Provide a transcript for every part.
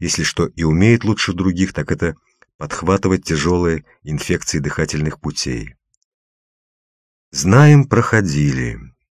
если что и умеет лучше других, так это подхватывать тяжелые инфекции дыхательных путей. Знаем, проходили.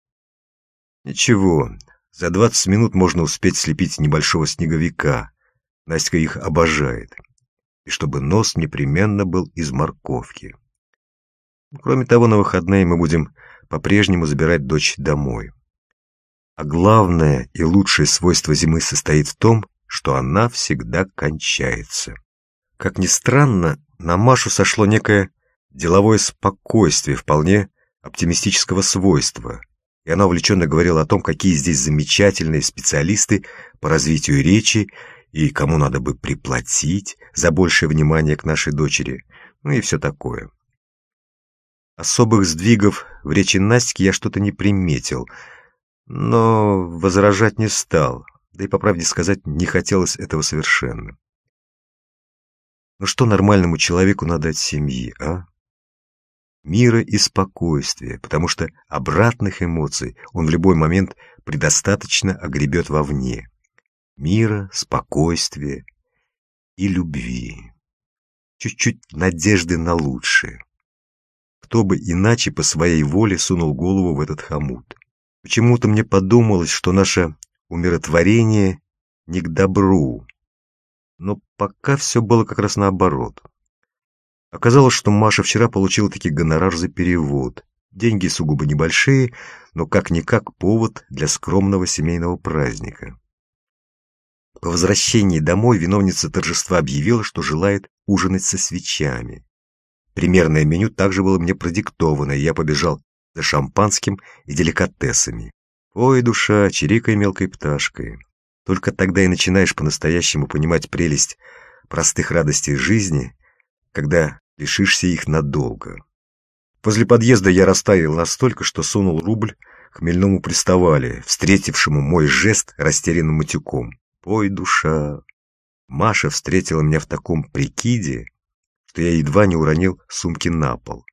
Ничего, за 20 минут можно успеть слепить небольшого снеговика. Настя их обожает. И чтобы нос непременно был из морковки. Кроме того, на выходные мы будем по-прежнему забирать дочь домой. А главное и лучшее свойство зимы состоит в том, что она всегда кончается. Как ни странно, на Машу сошло некое деловое спокойствие вполне оптимистического свойства, и она увлеченно говорила о том, какие здесь замечательные специалисты по развитию речи и кому надо бы приплатить за большее внимание к нашей дочери, ну и все такое. Особых сдвигов в речи Настики я что-то не приметил, но возражать не стал, да и, по правде сказать, не хотелось этого совершенно. Но что нормальному человеку надо от семьи, а? Мира и спокойствия, потому что обратных эмоций он в любой момент предостаточно огребет вовне. Мира, спокойствия и любви. Чуть-чуть надежды на лучшее. Кто бы иначе по своей воле сунул голову в этот хомут. Почему-то мне подумалось, что наше умиротворение не к добру. Но пока все было как раз наоборот. Оказалось, что Маша вчера получила таки гонорар за перевод. Деньги сугубо небольшие, но как-никак повод для скромного семейного праздника. По возвращении домой виновница торжества объявила, что желает ужинать со свечами. Примерное меню также было мне продиктовано, и я побежал за шампанским и деликатесами. Ой, душа, чирикай мелкой пташкой. Только тогда и начинаешь по-настоящему понимать прелесть простых радостей жизни, когда лишишься их надолго. Возле подъезда я растаял настолько, что сунул рубль хмельному приставали, встретившему мой жест растерянным матюком. Ой, душа! Маша встретила меня в таком прикиде, что я едва не уронил сумки на пол.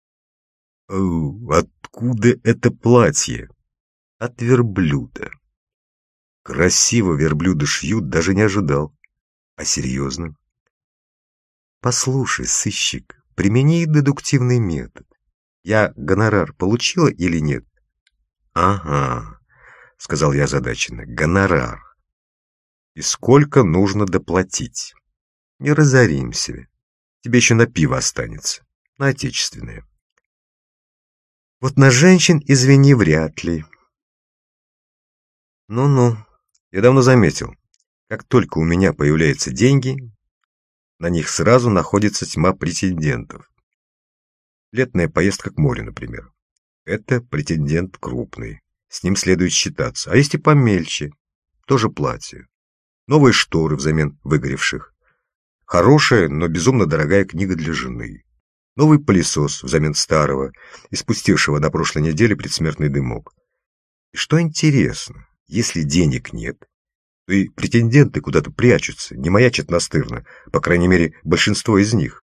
Откуда это платье? От верблюда. Красиво верблюда шьют, даже не ожидал. А серьезно? Послушай, сыщик, примени дедуктивный метод. Я гонорар получила или нет? Ага, сказал я озадаченно, гонорар. И сколько нужно доплатить? Не разоримся. Тебе еще на пиво останется, на отечественное. Вот на женщин, извини, вряд ли. Ну-ну, я давно заметил, как только у меня появляются деньги, на них сразу находится тьма претендентов. Летная поездка к морю, например. Это претендент крупный, с ним следует считаться. А есть и помельче, тоже платье. Новые шторы взамен выгоревших. Хорошая, но безумно дорогая книга для жены. Новый пылесос взамен старого, испустившего на прошлой неделе предсмертный дымок. И что интересно, если денег нет, то и претенденты куда-то прячутся, не маячат настырно, по крайней мере, большинство из них.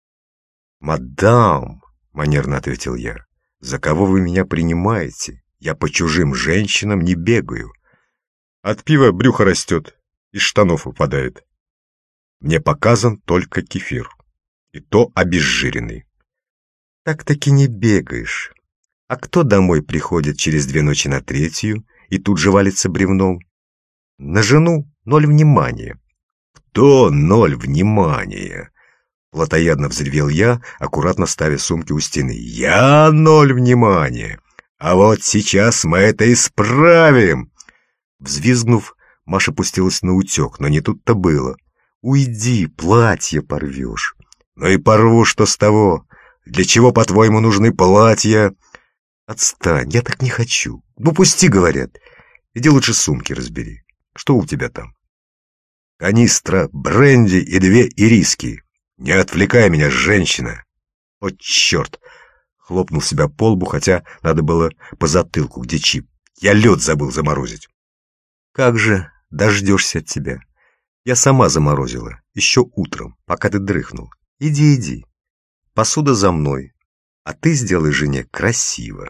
«Мадам», — манерно ответил я, — «за кого вы меня принимаете? Я по чужим женщинам не бегаю. От пива брюхо растет, из штанов выпадает. Мне показан только кефир, и то обезжиренный». «Так-таки не бегаешь. А кто домой приходит через 2 ночи на 3-ю и тут же валится бревном? На жену 0 внимания». «Кто 0 внимания?» Плотоядно взревел я, аккуратно ставя сумки у стены. «Я 0 внимания! А вот сейчас мы это исправим!» Взвизгнув, Маша пустилась на утек, но не тут-то было. «Уйди, платье порвешь». «Ну и порву, что с того? Для чего, по-твоему, нужны платья?» «Отстань, я так не хочу. Ну, пусти, говорят. Иди лучше сумки разбери. Что у тебя там?» «Канистра бренди и 2 ириски. Не отвлекай меня, женщина!» «О, черт!» — хлопнул себя по лбу, хотя надо было по затылку, где чип. «Я лед забыл заморозить». «Как же дождешься от тебя? Я сама заморозила, еще утром, пока ты дрыхнул. Иди, иди. Посуда за мной, а ты сделай жене красиво».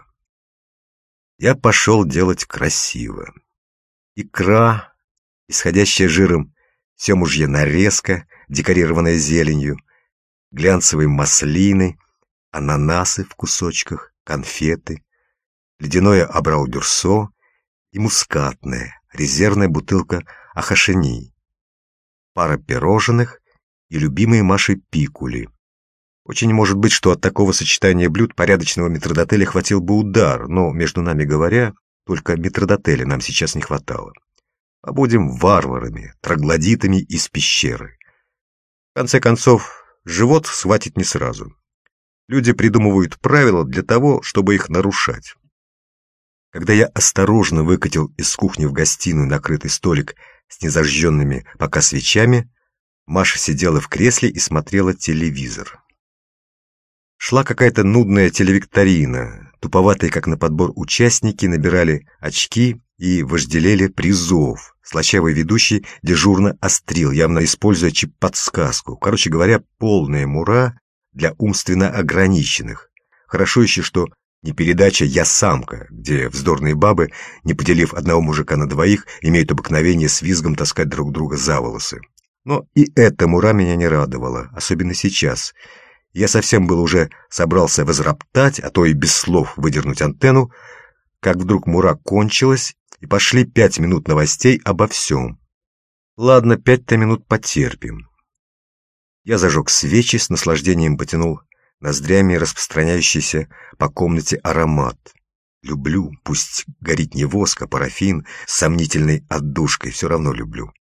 Я пошел делать красиво. Икра, исходящая жиром, семужья нарезка, декорированная зеленью, глянцевые маслины, ананасы в кусочках, конфеты, ледяное абрау-дюрсо и мускатная, резервная бутылка ахашени, пара пирожных и любимые Машей пикули. Очень может быть, что от такого сочетания блюд порядочного метрдотеля хватил бы удар, но, между нами говоря, только метрдотеля нам сейчас не хватало. Побудем варварами, троглодитами из пещеры. В конце концов, живот схватит не сразу. Люди придумывают правила для того, чтобы их нарушать. Когда я осторожно выкатил из кухни в гостиную накрытый столик с незажженными пока свечами, Маша сидела в кресле и смотрела телевизор. Шла какая-то нудная телевикторина. Туповатые, как на подбор, участники набирали очки и вожделели призов. Слащавый ведущий дежурно острил, явно используя чип-подсказку. Короче говоря, полная мура для умственно ограниченных. Хорошо еще, что не передача «Я самка», где вздорные бабы, не поделив одного мужика на двоих, имеют обыкновение с визгом таскать друг друга за волосы. Но и эта мура меня не радовала, особенно сейчас. Я совсем был уже собрался возроптать, а то и без слов выдернуть антенну, как вдруг мура кончилась, и пошли 5 минут новостей обо всем. Ладно, 5-то минут потерпим. Я зажег свечи, с наслаждением потянул ноздрями распространяющийся по комнате аромат. Люблю, пусть горит не воск, а парафин с сомнительной отдушкой, все равно люблю.